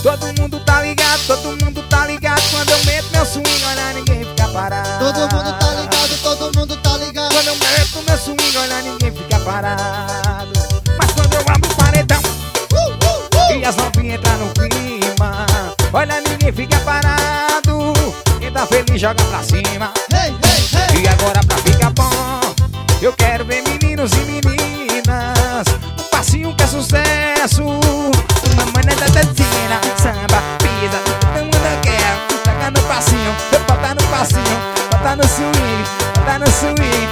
Todo mundo tá ligado, todo mundo tá ligado. Quando eu meto meu swing, olha, ninguém fica parado. Todo mundo tá ligado, todo mundo tá ligado. Quando eu meto meu swing, olha, ninguém fica parado. Mas quando eu abro o paredão e as novinhas entram no clima, olha, ninguém fica parado. Quem tá feliz joga pra cima. Hey, hey, hey. E agora pra ficar bom, eu quero ver meninos e meninas. Um passinho que é sucesso. Uma mana da dancinha, samba, pisa. Todo mundo quer, taca no passinho. Eu botar no passinho, botar no swing, botar no swing.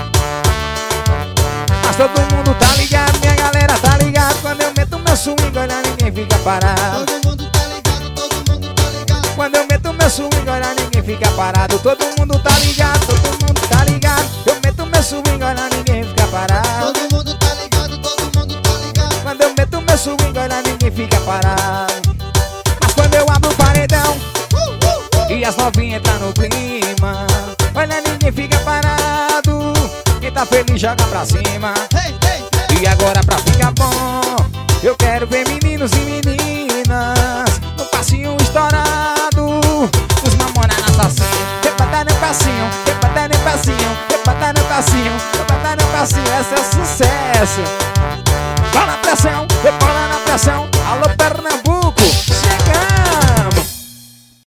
Mas todo mundo tá ligado, minha galera tá ligado. Quando eu meto meu swing, olha, ninguém fica parado. Todo mundo tá ligado, todo mundo tá ligado. Quando eu meto meu swing, olha, ninguém fica parado. Todo mundo tá ligado, todo mundo tá ligado. Eu meto meu swing, olha, ninguém fica parado. Todo mundo tá ligado, todo mundo tá ligado. Quando eu meto meu swing, olha, ninguém fica parado. Mas quando eu abro o paredão e as novinhas entram no clima, olha, ninguém fica parado. Quem tá feliz joga pra cima. Hey, hey, hey. E agora pra ficar bom, eu quero ver meninos e meninas no passinho estourado. Os mamonas na salsinha, rebatar no passinho, rebatar no passinho, rebatar no passinho, rebatar no passinho. Esse é o sucesso. Bola na pressão, rebola na pressão.